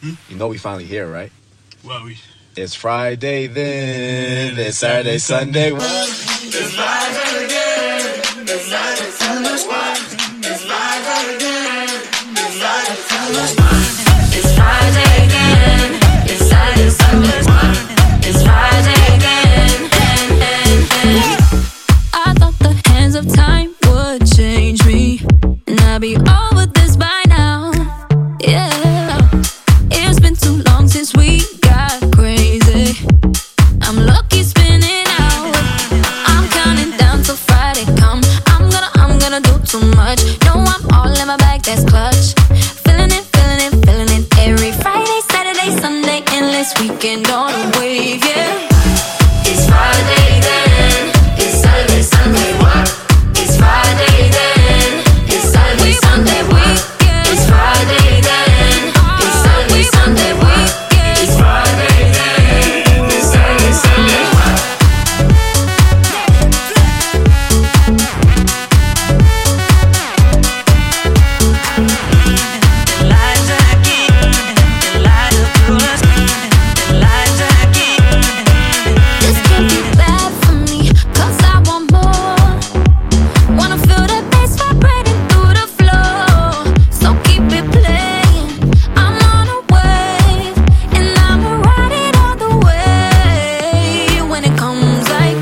You know we finally here, right? Well, It's Friday then, it's Saturday, Sunday. It's Friday again. It's Saturday, Sunday. It's Friday again. It's Saturday, Sunday. It's Friday again. It's Saturday, Sunday. It's Friday again. I thought the hands of time would change me, and I'd be over this by now. Yeah, it's been too long since we got crazy. I'm lucky spinning out. I'm counting down till Friday come. I'm gonna do too much. No, I'm all in my bag, that's clutch. Feeling it, feeling it, feeling it. Every Friday, Saturday, Sunday, endless weekend on a wave, yeah. It's Friday then. It's Saturday, Sunday. It's Friday then. It's Saturday, Sunday. It's Friday then. It's Saturday, Sunday. It's Friday then. It's Saturday, Sunday. This can't be bad for me, 'cause I want more. Wanna feel that bass vibrating through the floor. So keep it playing. I'm on a wave, and I'ma ride it all the way. When it comes like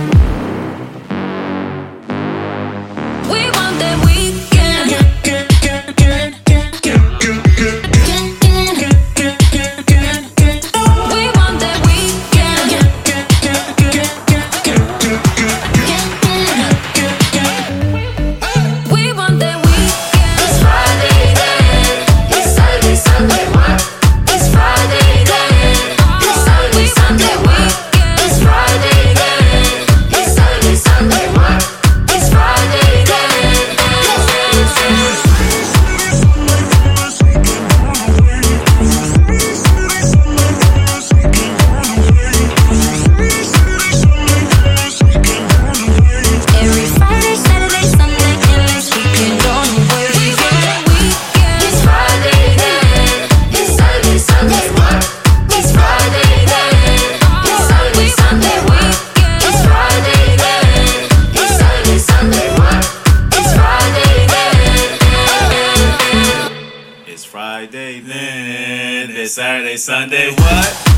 we want that weekend. We want that weekend. We want that weekend. It's Friday then. It's Saturday, Sunday. It's Friday then. It's Saturday, Sunday. It's Friday then. It's Saturday, Sunday. It's Friday then. Every Friday, Saturday, Sunday, endless weekend on the way. We want that weekend. It's Friday then. It's Saturday, Sunday. It's Friday then. It's Saturday, Sunday. It's Friday then. It's Saturday, Sunday. It's Friday then. it's Friday then. It's Saturday, Sunday. What?